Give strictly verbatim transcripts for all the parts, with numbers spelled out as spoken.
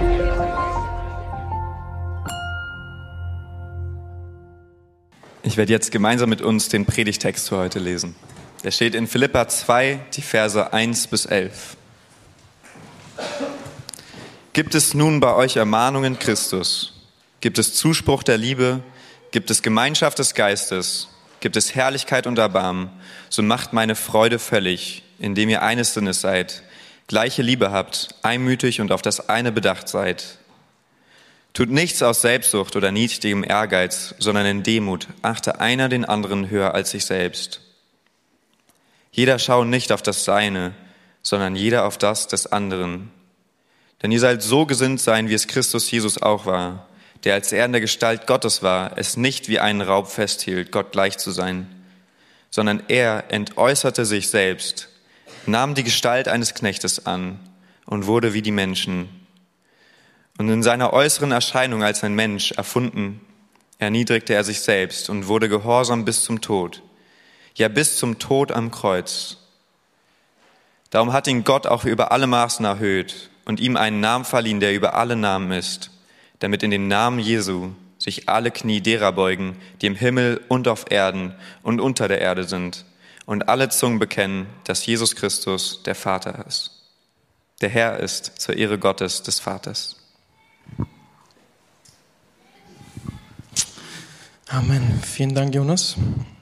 Ich werde jetzt gemeinsam mit uns den Predigtext für heute lesen. Der steht in Philipper zwei, die Verse eins bis elf. Gibt es nun bei euch Ermahnung in Christus? Gibt es Zuspruch der Liebe? Gibt es Gemeinschaft des Geistes? Gibt es Herrlichkeit und Erbarmen? So macht meine Freude völlig, indem ihr eines Sinnes seid, gleiche Liebe habt, einmütig und auf das eine bedacht seid. Tut nichts aus Selbstsucht oder niedrigem Ehrgeiz, sondern in Demut achte einer den anderen höher als sich selbst. Jeder schaue nicht auf das Seine, sondern jeder auf das des anderen. Denn ihr sollt so gesinnt sein, wie es Christus Jesus auch war, der, als er in der Gestalt Gottes war, es nicht wie einen Raub festhielt, Gott gleich zu sein, sondern er entäußerte sich selbst, nahm die Gestalt eines Knechtes an und wurde wie die Menschen. Und in seiner äußeren Erscheinung als ein Mensch erfunden, erniedrigte er sich selbst und wurde gehorsam bis zum Tod, ja bis zum Tod am Kreuz. Darum hat ihn Gott auch über alle Maßen erhöht und ihm einen Namen verliehen, der über alle Namen ist, damit in den Namen Jesu sich alle Knie derer beugen, die im Himmel und auf Erden und unter der Erde sind, und alle Zungen bekennen, dass Jesus Christus der Vater ist. Der Herr ist zur Ehre Gottes des Vaters. Amen. Vielen Dank, Jonas.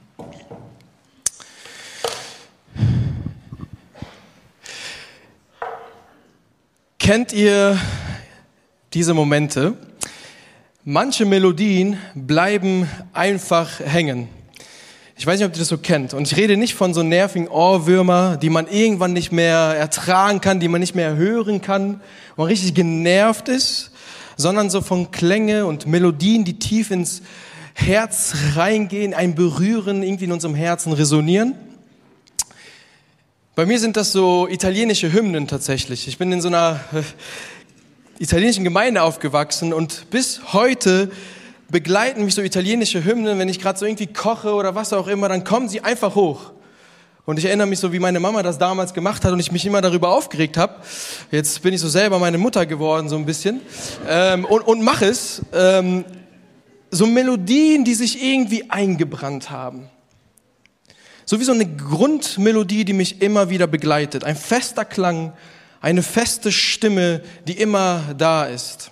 Kennt ihr diese Momente? Manche Melodien bleiben einfach hängen. Ich weiß nicht, ob ihr das so kennt. Und ich rede nicht von so nervigen Ohrwürmer, die man irgendwann nicht mehr ertragen kann, die man nicht mehr hören kann, wo man richtig genervt ist, sondern so von Klänge und Melodien, die tief ins Herz reingehen, ein Berühren, irgendwie in unserem Herzen resonieren. Bei mir sind das so italienische Hymnen tatsächlich. Ich bin in so einer äh, italienischen Gemeinde aufgewachsen und bis heute begleiten mich so italienische Hymnen, wenn ich gerade so irgendwie koche oder was auch immer, dann kommen sie einfach hoch. Und ich erinnere mich so, wie meine Mama das damals gemacht hat und ich mich immer darüber aufgeregt habe. Jetzt bin ich so selber meine Mutter geworden, so ein bisschen, ähm, und, und mache es. Ähm, So Melodien, die sich irgendwie eingebrannt haben. So wie so eine Grundmelodie, die mich immer wieder begleitet. Ein fester Klang, eine feste Stimme, die immer da ist.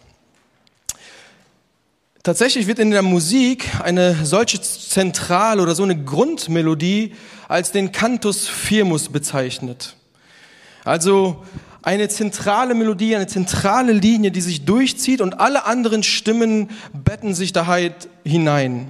Tatsächlich wird in der Musik eine solche zentrale oder so eine Grundmelodie als den Cantus firmus bezeichnet. Also eine zentrale Melodie, eine zentrale Linie, die sich durchzieht und alle anderen Stimmen betten sich da halt hinein.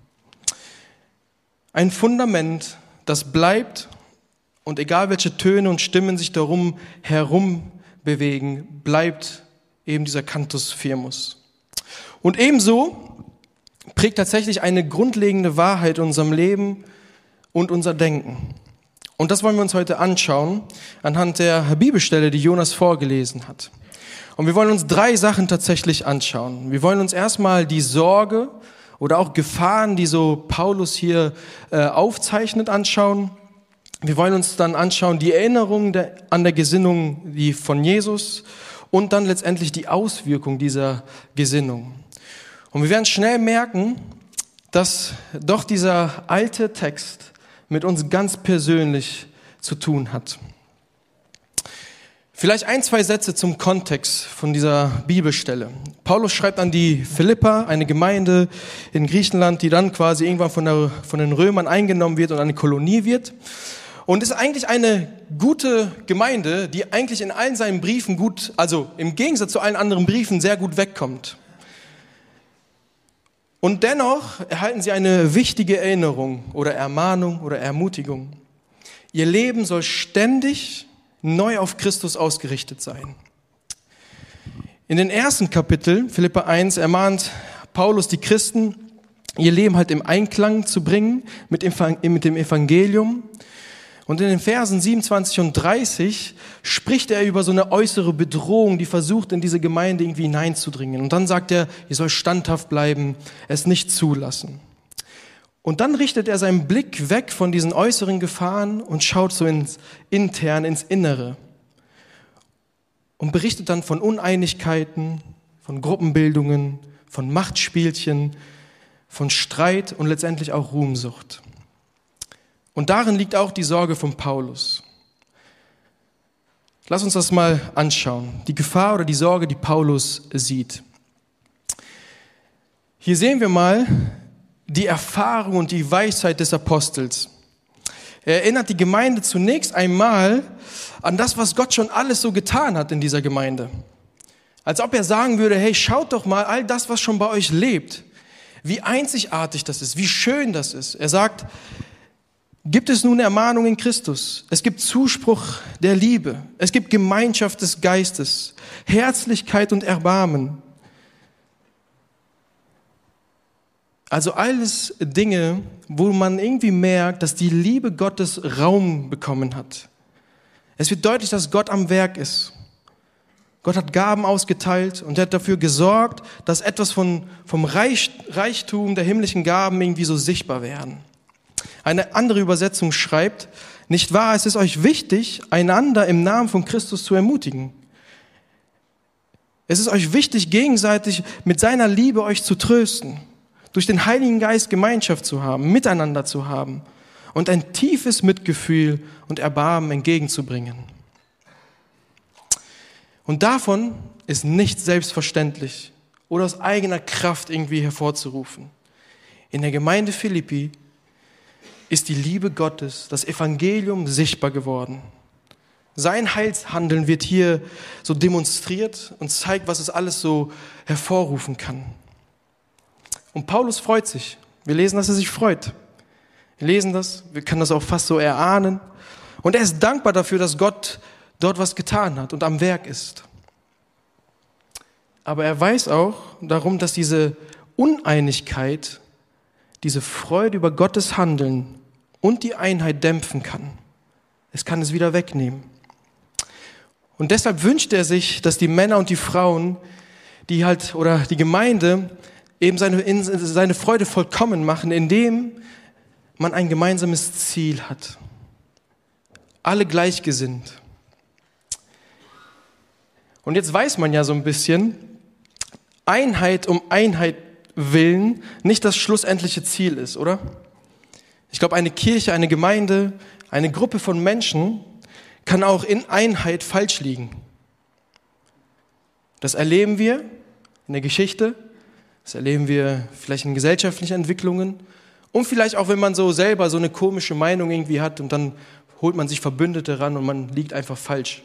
Ein Fundament, das bleibt und egal welche Töne und Stimmen sich darum herum bewegen, bleibt eben dieser Cantus firmus. Und ebenso prägt tatsächlich eine grundlegende Wahrheit in unserem Leben und unser Denken. Und das wollen wir uns heute anschauen, anhand der Bibelstelle, die Jonas vorgelesen hat. Und wir wollen uns drei Sachen tatsächlich anschauen. Wir wollen uns erstmal die Sorge oder auch Gefahren, die so Paulus hier äh, aufzeichnet, anschauen. Wir wollen uns dann anschauen die Erinnerung der, an der Gesinnung die von Jesus und dann letztendlich die Auswirkung dieser Gesinnung. Und wir werden schnell merken, dass doch dieser alte Text mit uns ganz persönlich zu tun hat. Vielleicht ein, zwei Sätze zum Kontext von dieser Bibelstelle. Paulus schreibt an die Philipper, eine Gemeinde in Griechenland, die dann quasi irgendwann von, der, von den Römern eingenommen wird und eine Kolonie wird. Und ist eigentlich eine gute Gemeinde, die eigentlich in allen seinen Briefen gut, also im Gegensatz zu allen anderen Briefen, sehr gut wegkommt. Und dennoch erhalten sie eine wichtige Erinnerung oder Ermahnung oder Ermutigung. Ihr Leben soll ständig neu auf Christus ausgerichtet sein. In den ersten Kapiteln, Philipper eins, ermahnt Paulus die Christen, ihr Leben halt im Einklang zu bringen mit dem Evangelium. Und in den Versen siebenundzwanzig und dreißig spricht er über so eine äußere Bedrohung, die versucht, in diese Gemeinde irgendwie hineinzudringen. Und dann sagt er, ihr sollt standhaft bleiben, es nicht zulassen. Und dann richtet er seinen Blick weg von diesen äußeren Gefahren und schaut so ins Interne, ins Innere. und berichtet dann von Uneinigkeiten, von Gruppenbildungen, von Machtspielchen, von Streit und letztendlich auch Ruhmsucht. Und darin liegt auch die Sorge von Paulus. Lass uns das mal anschauen, die Gefahr oder die Sorge, die Paulus sieht. Hier sehen wir mal die Erfahrung und die Weisheit des Apostels. Er erinnert die Gemeinde zunächst einmal an das, was Gott schon alles so getan hat in dieser Gemeinde. Als ob er sagen würde, hey, schaut doch mal all das, was schon bei euch lebt. Wie einzigartig das ist, wie schön das ist. Er sagt, gibt es nun Ermahnung in Christus? Es gibt Zuspruch der Liebe. Es gibt Gemeinschaft des Geistes, Herzlichkeit und Erbarmen. Also alles Dinge, wo man irgendwie merkt, dass die Liebe Gottes Raum bekommen hat. Es wird deutlich, dass Gott am Werk ist. Gott hat Gaben ausgeteilt und er hat dafür gesorgt, dass etwas von, vom Reich, Reichtum der himmlischen Gaben irgendwie so sichtbar werden. Eine andere Übersetzung schreibt, nicht wahr, es ist euch wichtig, einander im Namen von Christus zu ermutigen. Es ist euch wichtig, gegenseitig mit seiner Liebe euch zu trösten, durch den Heiligen Geist Gemeinschaft zu haben, miteinander zu haben und ein tiefes Mitgefühl und Erbarmen entgegenzubringen. Und davon ist nicht selbstverständlich oder aus eigener Kraft irgendwie hervorzurufen. In der Gemeinde Philippi ist die Liebe Gottes, das Evangelium sichtbar geworden. Sein Heilshandeln wird hier so demonstriert und zeigt, was es alles so hervorrufen kann. Und Paulus freut sich. Wir lesen, dass er sich freut. Wir lesen das, wir können das auch fast so erahnen. Und er ist dankbar dafür, dass Gott dort was getan hat und am Werk ist. Aber er weiß auch darum, dass diese Uneinigkeit, diese Freude über Gottes Handeln und die Einheit dämpfen kann. Es kann es wieder wegnehmen. Und deshalb wünscht er sich, dass die Männer und die Frauen, die halt, oder die Gemeinde, eben seine, seine Freude vollkommen machen, indem man ein gemeinsames Ziel hat. Alle gleichgesinnt. Und jetzt weiß man ja so ein bisschen, Einheit um Einheit willen nicht das schlussendliche Ziel ist, oder? Ich glaube, eine Kirche, eine Gemeinde, eine Gruppe von Menschen kann auch in Einheit falsch liegen. Das erleben wir in der Geschichte, das erleben wir vielleicht in gesellschaftlichen Entwicklungen und vielleicht auch, wenn man so selber so eine komische Meinung irgendwie hat und dann holt man sich Verbündete ran und man liegt einfach falsch.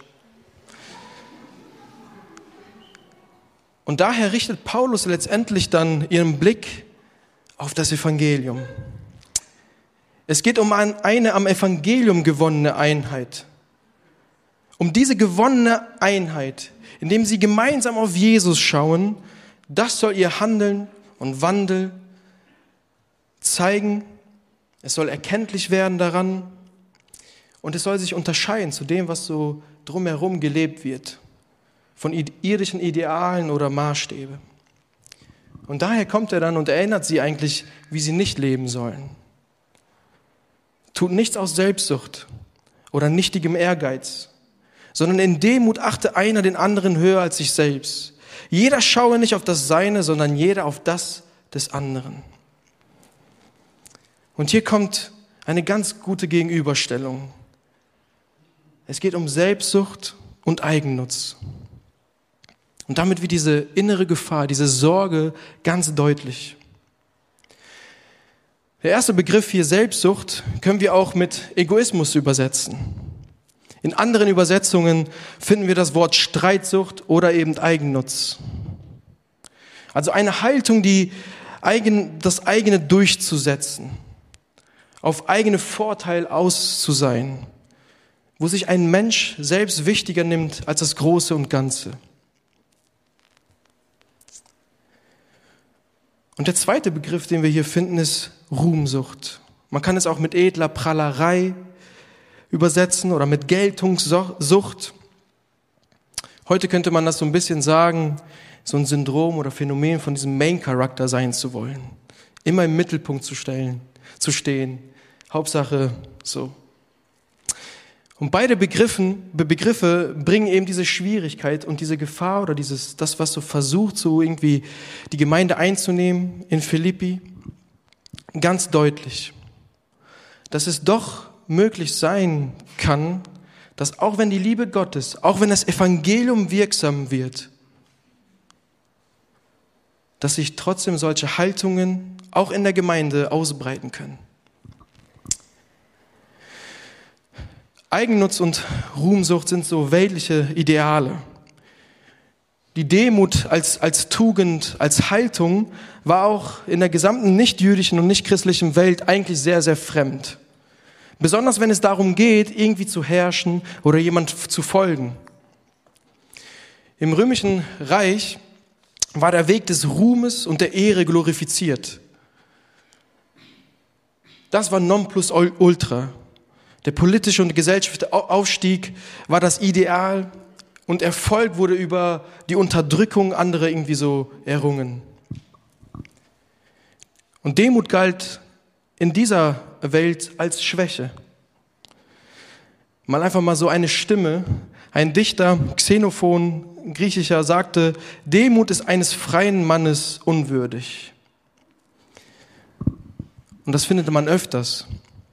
Und daher richtet Paulus letztendlich dann ihren Blick auf das Evangelium. Es geht um eine am Evangelium gewonnene Einheit. Um diese gewonnene Einheit, indem sie gemeinsam auf Jesus schauen, das soll ihr Handeln und Wandel zeigen. Es soll erkenntlich werden daran und es soll sich unterscheiden zu dem, was so drumherum gelebt wird. Von irdischen Idealen oder Maßstäbe. Und daher kommt er dann und erinnert sie eigentlich, wie sie nicht leben sollen. Tut nichts aus Selbstsucht oder nichtigem Ehrgeiz, sondern in Demut achte einer den anderen höher als sich selbst. Jeder schaue nicht auf das Seine, sondern jeder auf das des anderen. Und hier kommt eine ganz gute Gegenüberstellung. Es geht um Selbstsucht und Eigennutz. Und damit wird diese innere Gefahr, diese Sorge ganz deutlich. Der erste Begriff hier, Selbstsucht, können wir auch mit Egoismus übersetzen. In anderen Übersetzungen finden wir das Wort Streitsucht oder eben Eigennutz. Also eine Haltung, die eigen, das eigene durchzusetzen, auf eigene Vorteil aus zu sein, wo sich ein Mensch selbst wichtiger nimmt als das Große und Ganze. Und der zweite Begriff, den wir hier finden, ist Ruhmsucht. Man kann es auch mit edler Prahlerei übersetzen oder mit Geltungssucht. Heute könnte man das so ein bisschen sagen, so ein Syndrom oder Phänomen von diesem Main-Charakter sein zu wollen. Immer im Mittelpunkt zu stellen, zu stehen. Hauptsache so. Und beide Begriffen, Be- Begriffe bringen eben diese Schwierigkeit und diese Gefahr oder dieses, das, was so versucht, so irgendwie die Gemeinde einzunehmen in Philippi, ganz deutlich. Dass es doch möglich sein kann, dass auch wenn die Liebe Gottes, auch wenn das Evangelium wirksam wird, dass sich trotzdem solche Haltungen auch in der Gemeinde ausbreiten können. Eigennutz und Ruhmsucht sind so weltliche Ideale. Die Demut als, als Tugend, als Haltung war auch in der gesamten nichtjüdischen und nichtchristlichen Welt eigentlich sehr, sehr fremd. Besonders wenn es darum geht, irgendwie zu herrschen oder jemand zu folgen. Im Römischen Reich war der Weg des Ruhmes und der Ehre glorifiziert. Das war Nonplusultra. Der politische und gesellschaftliche Aufstieg war das Ideal und Erfolg wurde über die Unterdrückung anderer irgendwie so errungen. Und Demut galt in dieser Welt als Schwäche. Mal einfach mal so eine Stimme, ein Dichter, Xenophon, griechischer, sagte, Demut ist eines freien Mannes unwürdig. Und das findet man öfters.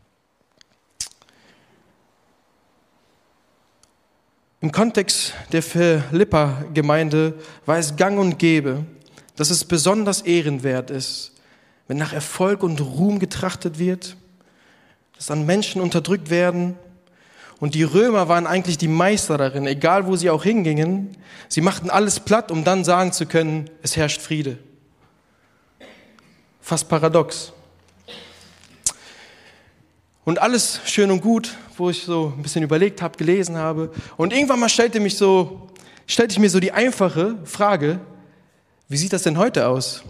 Im Kontext der Philippa-Gemeinde war es gang und gäbe, dass es besonders ehrenwert ist, wenn nach Erfolg und Ruhm getrachtet wird, dass dann Menschen unterdrückt werden. Und die Römer waren eigentlich die Meister darin, egal wo sie auch hingingen. Sie machten alles platt, um dann sagen zu können, es herrscht Friede. Fast paradox. Und alles schön und gut, wo ich so ein bisschen überlegt habe, gelesen habe. Und irgendwann mal stellte, mich so, stellte ich mir so die einfache Frage, wie sieht das denn heute aus?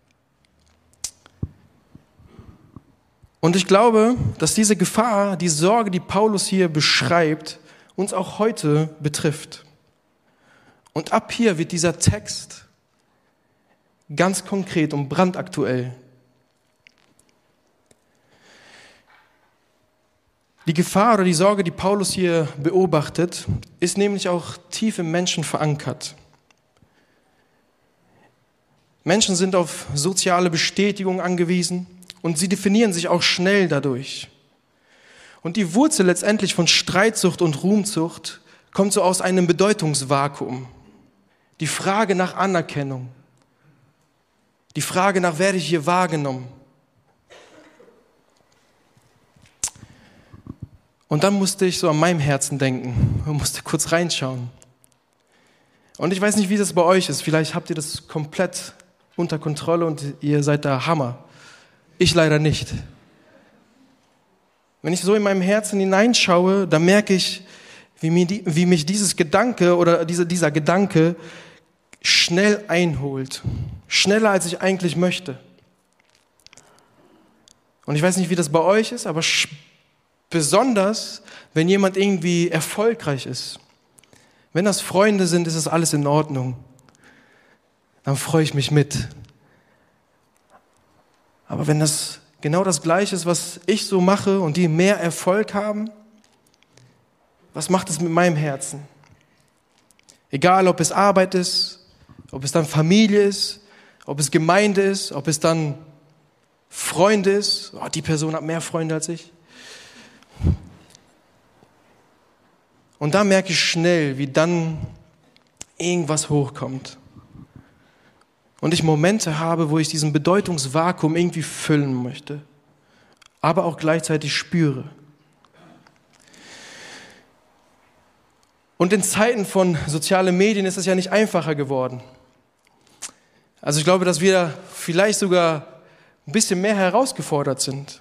Und ich glaube, dass diese Gefahr, die Sorge, die Paulus hier beschreibt, uns auch heute betrifft. Und ab hier wird dieser Text ganz konkret und brandaktuell. Die Gefahr oder die Sorge, die Paulus hier beobachtet, ist nämlich auch tief im Menschen verankert. Menschen sind auf soziale Bestätigung angewiesen und sie definieren sich auch schnell dadurch. Und die Wurzel letztendlich von Streitsucht und Ruhmsucht kommt so aus einem Bedeutungsvakuum. Die Frage nach Anerkennung. Die Frage nach, werde ich hier wahrgenommen? Und dann musste ich so an meinem Herzen denken und musste kurz reinschauen. Und ich weiß nicht, wie das bei euch ist. Vielleicht habt ihr das komplett unter Kontrolle und ihr seid der Hammer. Ich leider nicht. Wenn ich so in meinem Herzen hineinschaue, dann merke ich, wie, mir die, wie mich dieses Gedanke oder diese, dieser Gedanke schnell einholt. Schneller, als ich eigentlich möchte. Und ich weiß nicht, wie das bei euch ist, aber besonders, wenn jemand irgendwie erfolgreich ist. Wenn das Freunde sind, ist das alles in Ordnung. Dann freue ich mich mit. Aber wenn das genau das Gleiche ist, was ich so mache und die mehr Erfolg haben, was macht es mit meinem Herzen? Egal, ob es Arbeit ist, ob es dann Familie ist, ob es Gemeinde ist, ob es dann Freunde ist. Oh, die Person hat mehr Freunde als ich. Und da merke ich schnell, wie dann irgendwas hochkommt. Und ich Momente habe, wo ich diesen Bedeutungsvakuum irgendwie füllen möchte, aber auch gleichzeitig spüre. Und in Zeiten von sozialen Medien ist es ja nicht einfacher geworden. Also ich glaube, dass wir vielleicht sogar ein bisschen mehr herausgefordert sind.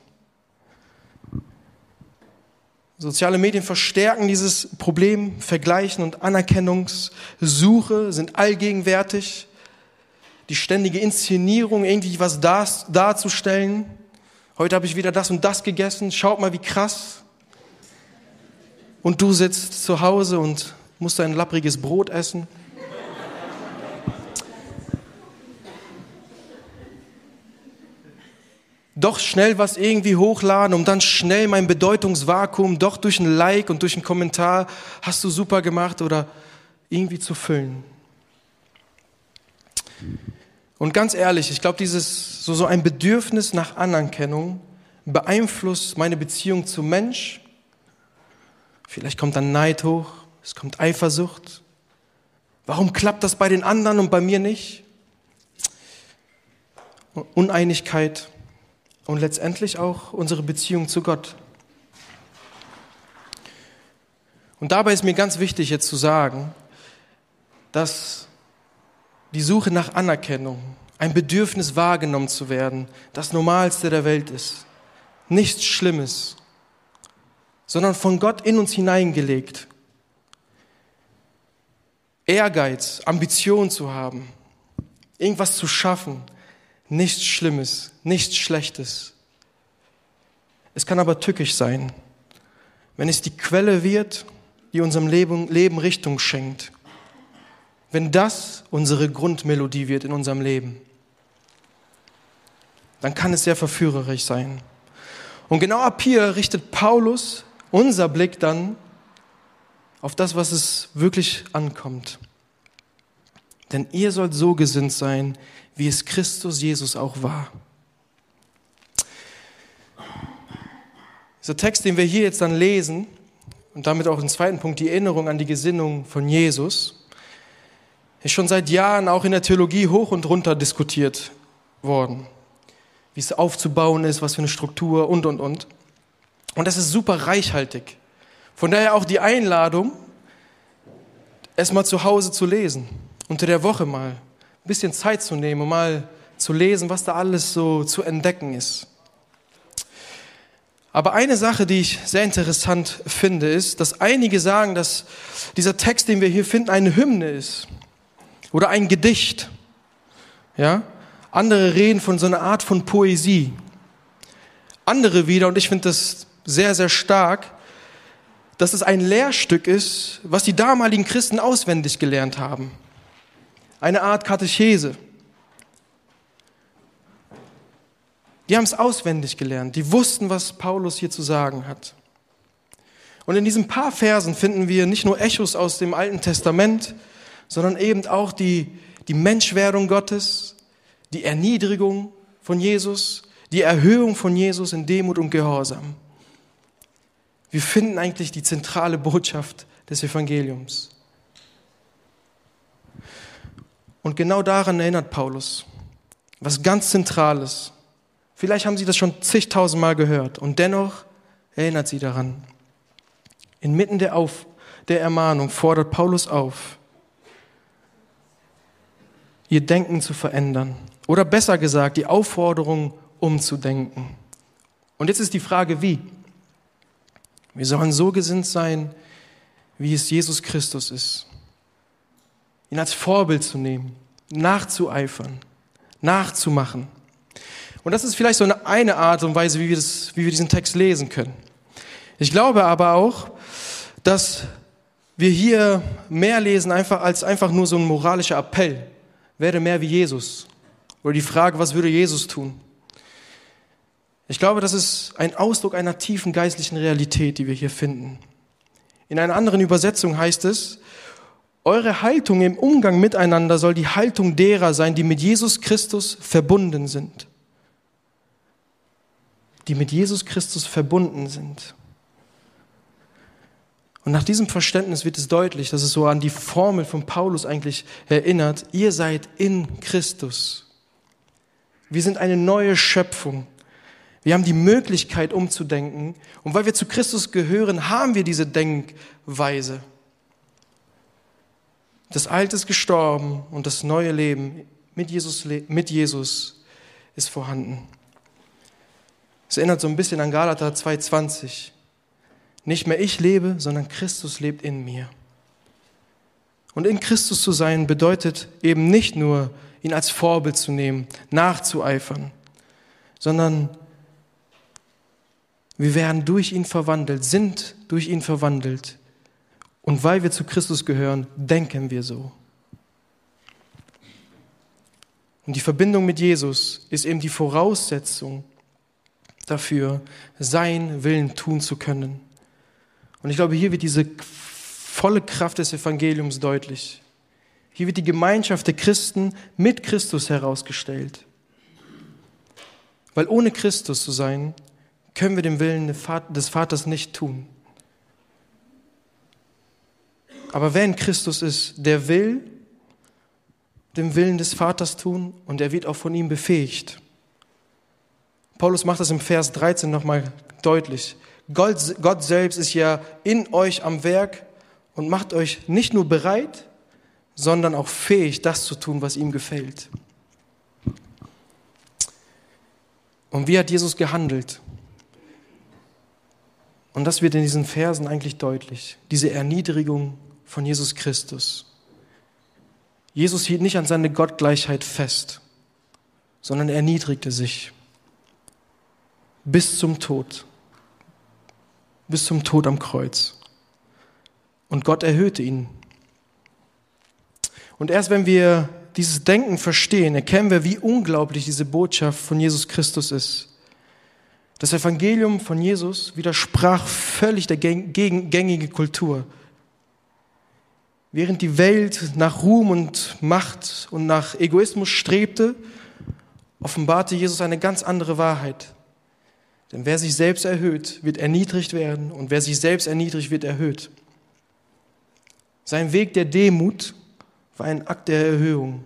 Soziale Medien verstärken dieses Problem, Vergleichen und Anerkennungssuche sind allgegenwärtig. Die ständige Inszenierung, irgendwie was dar- darzustellen. Heute habe ich wieder das und das gegessen, schaut mal wie krass. Und du sitzt zu Hause und musst ein lappriges Brot essen. doch schnell was irgendwie hochladen, um dann schnell mein Bedeutungsvakuum doch durch ein Like und durch einen Kommentar, hast du super gemacht, oder irgendwie zu füllen. Und ganz ehrlich, ich glaube, dieses so, so ein Bedürfnis nach Anerkennung beeinflusst meine Beziehung zum Mensch. Vielleicht kommt dann Neid hoch, es kommt Eifersucht. Warum klappt das bei den anderen und bei mir nicht? Uneinigkeit und letztendlich auch unsere Beziehung zu Gott. Und dabei ist mir ganz wichtig jetzt zu sagen, dass die Suche nach Anerkennung, ein Bedürfnis wahrgenommen zu werden, das Normalste der Welt ist. Nichts Schlimmes, sondern von Gott in uns hineingelegt. Ehrgeiz, Ambition zu haben, irgendwas zu schaffen, nichts Schlimmes, nichts Schlechtes. Es kann aber tückisch sein, wenn es die Quelle wird, die unserem Leben, Leben Richtung schenkt. Wenn das unsere Grundmelodie wird in unserem Leben, dann kann es sehr verführerisch sein. Und genau ab hier richtet Paulus unser Blick dann auf das, was es wirklich ankommt. Denn ihr sollt so gesinnt sein, wie es Christus Jesus auch war. Dieser Text, den wir hier jetzt dann lesen, und damit auch im zweiten Punkt die Erinnerung an die Gesinnung von Jesus, ist schon seit Jahren auch in der Theologie hoch und runter diskutiert worden. Wie es aufzubauen ist, was für eine Struktur und, und, und. Und das ist super reichhaltig. Von daher auch die Einladung, es mal zu Hause zu lesen, unter der Woche mal ein bisschen Zeit zu nehmen, um mal zu lesen, was da alles so zu entdecken ist. Aber eine Sache, die ich sehr interessant finde, ist, dass einige sagen, dass dieser Text, den wir hier finden, eine Hymne ist oder ein Gedicht. Ja? Andere reden von so einer Art von Poesie. Andere wieder, und ich finde das sehr, sehr stark, dass es ein Lehrstück ist, was die damaligen Christen auswendig gelernt haben. Eine Art Katechese. Die haben es auswendig gelernt. Die wussten, was Paulus hier zu sagen hat. Und in diesen paar Versen finden wir nicht nur Echos aus dem Alten Testament, sondern eben auch die, die Menschwerdung Gottes, die Erniedrigung von Jesus, die Erhöhung von Jesus in Demut und Gehorsam. Wir finden eigentlich die zentrale Botschaft des Evangeliums. Und genau daran erinnert Paulus, was ganz Zentrales. Vielleicht haben Sie das schon zigtausendmal gehört und dennoch erinnert Sie daran. Inmitten der, Auf, der Ermahnung fordert Paulus auf, ihr Denken zu verändern. Oder besser gesagt, die Aufforderung umzudenken. Und jetzt ist die Frage, wie? Wir sollen so gesinnt sein, wie es Jesus Christus ist. Ihn als Vorbild zu nehmen, nachzueifern, nachzumachen. Und das ist vielleicht so eine, eine Art und Weise, wie wir, das, wie wir diesen Text lesen können. Ich glaube aber auch, dass wir hier mehr lesen einfach als einfach nur so ein moralischer Appell. Werde mehr wie Jesus. Oder die Frage, was würde Jesus tun? Ich glaube, das ist ein Ausdruck einer tiefen geistlichen Realität, die wir hier finden. In einer anderen Übersetzung heißt es, eure Haltung im Umgang miteinander soll die Haltung derer sein, die mit Jesus Christus verbunden sind. Die mit Jesus Christus verbunden sind. Und nach diesem Verständnis wird es deutlich, dass es so an die Formel von Paulus eigentlich erinnert. Ihr seid in Christus. Wir sind eine neue Schöpfung. Wir haben die Möglichkeit umzudenken. Und weil wir zu Christus gehören, haben wir diese Denkweise. Das Alte ist gestorben und das neue Leben mit Jesus, mit Jesus ist vorhanden. Es erinnert so ein bisschen an Galater zwei zwanzig. Nicht mehr ich lebe, sondern Christus lebt in mir. Und in Christus zu sein bedeutet eben nicht nur, ihn als Vorbild zu nehmen, nachzueifern, sondern wir werden durch ihn verwandelt, sind durch ihn verwandelt. Und weil wir zu Christus gehören, denken wir so. Und die Verbindung mit Jesus ist eben die Voraussetzung dafür, seinen Willen tun zu können. Und ich glaube, hier wird diese volle Kraft des Evangeliums deutlich. Hier wird die Gemeinschaft der Christen mit Christus herausgestellt. Weil ohne Christus zu sein, können wir den Willen des Vaters nicht tun. Aber wer in Christus ist, der will den Willen des Vaters tun und er wird auch von ihm befähigt. Paulus macht das im Vers dreizehn nochmal deutlich. Gott, Gott selbst ist ja in euch am Werk und macht euch nicht nur bereit, sondern auch fähig, das zu tun, was ihm gefällt. Und wie hat Jesus gehandelt? Und das wird in diesen Versen eigentlich deutlich. Diese Erniedrigung von Jesus Christus. Jesus hielt nicht an seine Gottgleichheit fest, sondern er erniedrigte sich bis zum Tod. Bis zum Tod am Kreuz. Und Gott erhöhte ihn. Und erst wenn wir dieses Denken verstehen, erkennen wir, wie unglaublich diese Botschaft von Jesus Christus ist. Das Evangelium von Jesus widersprach völlig der gängigen Kultur. Während die Welt nach Ruhm und Macht und nach Egoismus strebte, offenbarte Jesus eine ganz andere Wahrheit. Denn wer sich selbst erhöht, wird erniedrigt werden und wer sich selbst erniedrigt, wird erhöht. Sein Weg der Demut war ein Akt der Erhöhung.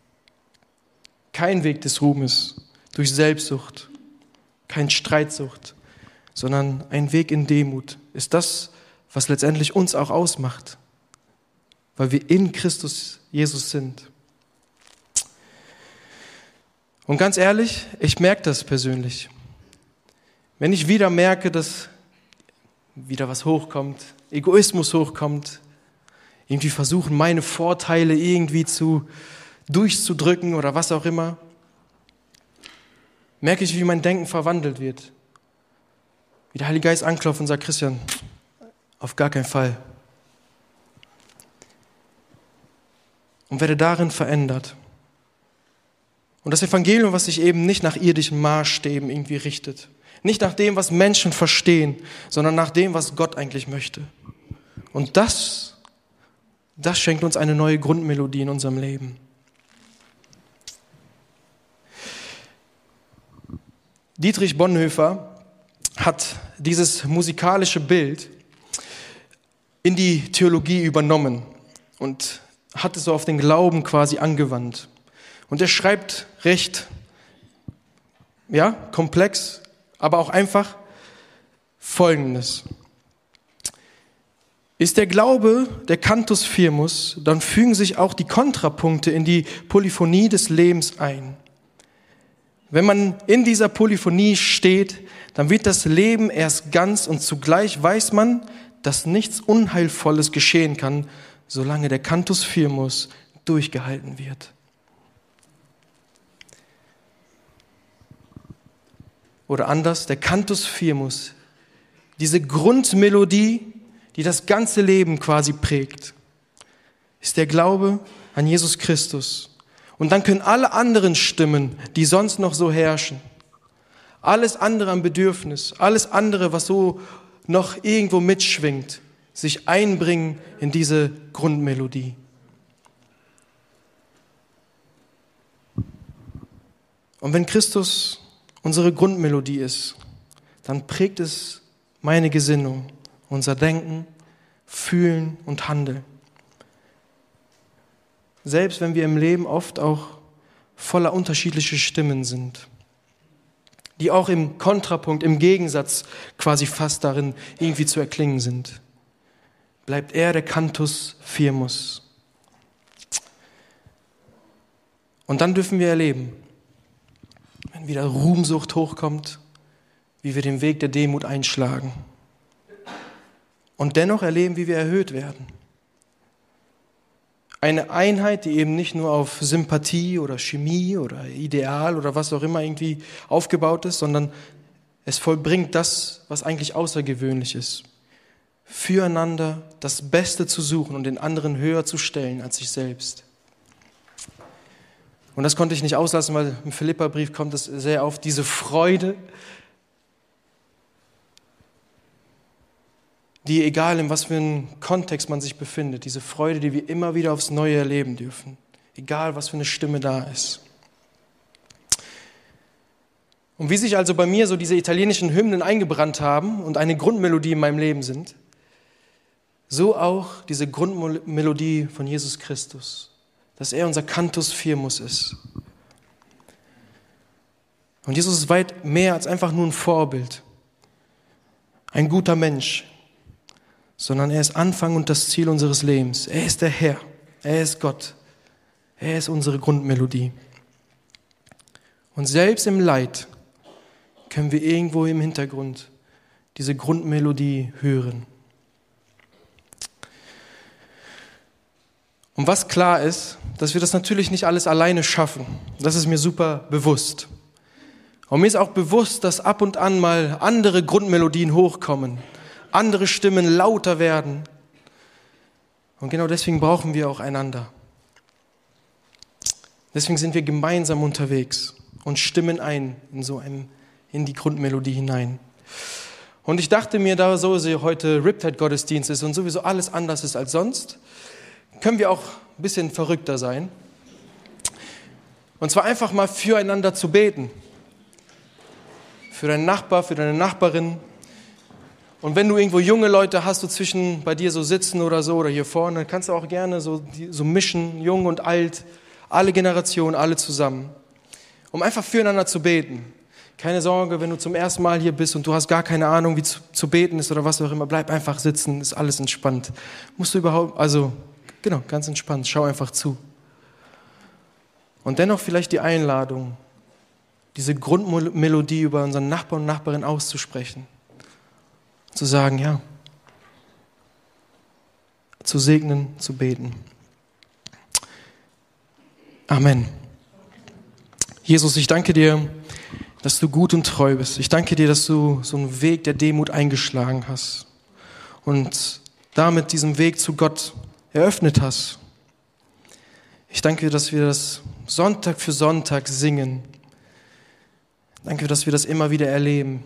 Kein Weg des Ruhmes durch Selbstsucht, kein Streitsucht, sondern ein Weg in Demut ist das, was letztendlich uns auch ausmacht, weil wir in Christus Jesus sind. Und ganz ehrlich, ich merke das persönlich. Wenn ich wieder merke, dass wieder was hochkommt, Egoismus hochkommt, irgendwie versuchen, meine Vorteile irgendwie zu durchzudrücken oder was auch immer, merke ich, wie mein Denken verwandelt wird. Wie der Heilige Geist anklopft und sagt, Christian, auf gar keinen Fall. Und werde darin verändert. Und das Evangelium, was sich eben nicht nach irdischen Maßstäben irgendwie richtet, nicht nach dem, was Menschen verstehen, sondern nach dem, was Gott eigentlich möchte. Und das, das schenkt uns eine neue Grundmelodie in unserem Leben. Dietrich Bonhoeffer hat dieses musikalische Bild in die Theologie übernommen und hat es so auf den Glauben quasi angewandt. Und er schreibt recht, ja, komplex, aber auch einfach Folgendes. Ist der Glaube der Cantus firmus, dann fügen sich auch die Kontrapunkte in die Polyphonie des Lebens ein. Wenn man in dieser Polyphonie steht, dann wird das Leben erst ganz und zugleich weiß man, dass nichts Unheilvolles geschehen kann, solange der Cantus firmus durchgehalten wird. Oder anders, der Cantus firmus, diese Grundmelodie, die das ganze Leben quasi prägt, ist der Glaube an Jesus Christus. Und dann können alle anderen Stimmen, die sonst noch so herrschen, alles andere am Bedürfnis, alles andere, was so noch irgendwo mitschwingt, sich einbringen in diese Grundmelodie. Und wenn Christus unsere Grundmelodie ist, dann prägt es meine Gesinnung, unser Denken, Fühlen und Handeln. Selbst wenn wir im Leben oft auch voller unterschiedlicher Stimmen sind, die auch im Kontrapunkt, im Gegensatz quasi fast darin irgendwie zu erklingen sind, bleibt er der Cantus firmus. Und dann dürfen wir erleben, wenn wieder Ruhmsucht hochkommt, wie wir den Weg der Demut einschlagen. Und dennoch erleben, wie wir erhöht werden. Eine Einheit, die eben nicht nur auf Sympathie oder Chemie oder Ideal oder was auch immer irgendwie aufgebaut ist, sondern es vollbringt das, was eigentlich außergewöhnlich ist. Füreinander das Beste zu suchen und den anderen höher zu stellen als sich selbst. Und das konnte ich nicht auslassen, weil im Philipperbrief kommt es sehr auf, diese Freude, die, egal in was für einem Kontext man sich befindet, diese Freude, die wir immer wieder aufs Neue erleben dürfen, egal was für eine Stimme da ist. Und wie sich also bei mir so diese italienischen Hymnen eingebrannt haben und eine Grundmelodie in meinem Leben sind, so auch diese Grundmelodie von Jesus Christus, dass er unser Cantus firmus ist. Und Jesus ist weit mehr als einfach nur ein Vorbild, ein guter Mensch, sondern er ist Anfang und das Ziel unseres Lebens. Er ist der Herr, er ist Gott, er ist unsere Grundmelodie. Und selbst im Leid können wir irgendwo im Hintergrund diese Grundmelodie hören. Und was klar ist, dass wir das natürlich nicht alles alleine schaffen. Das ist mir super bewusst. Und mir ist auch bewusst, dass ab und an mal andere Grundmelodien hochkommen, andere Stimmen lauter werden. Und genau deswegen brauchen wir auch einander. Deswegen sind wir gemeinsam unterwegs und stimmen ein in so einem, in die Grundmelodie hinein. Und ich dachte mir, da so heute Riptide-Gottesdienst ist und sowieso alles anders ist als sonst, können wir auch ein bisschen verrückter sein. Und zwar einfach mal füreinander zu beten. Für deinen Nachbar, für deine Nachbarin. Und wenn du irgendwo junge Leute hast, so zwischen bei dir so sitzen oder so oder hier vorne, dann kannst du auch gerne so, so mischen, jung und alt, alle Generationen, alle zusammen, um einfach füreinander zu beten. Keine Sorge, wenn du zum ersten Mal hier bist und du hast gar keine Ahnung, wie zu, zu beten ist oder was auch immer, bleib einfach sitzen, ist alles entspannt. Musst du überhaupt, also genau, ganz entspannt, schau einfach zu. Und dennoch vielleicht die Einladung, diese Grundmelodie über unseren Nachbarn und Nachbarin auszusprechen. Zu sagen, ja, zu segnen, zu beten. Amen. Jesus, ich danke dir, dass du gut und treu bist. Ich danke dir, dass du so einen Weg der Demut eingeschlagen hast und damit diesen Weg zu Gott eröffnet hast. Ich danke dir, dass wir das Sonntag für Sonntag singen. Danke, dass wir das immer wieder erleben.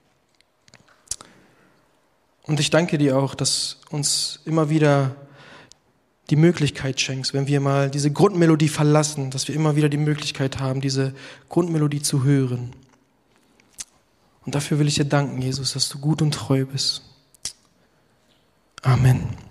Und ich danke dir auch, dass uns immer wieder die Möglichkeit schenkst, wenn wir mal diese Grundmelodie verlassen, dass wir immer wieder die Möglichkeit haben, diese Grundmelodie zu hören. Und dafür will ich dir danken, Jesus, dass du gut und treu bist. Amen.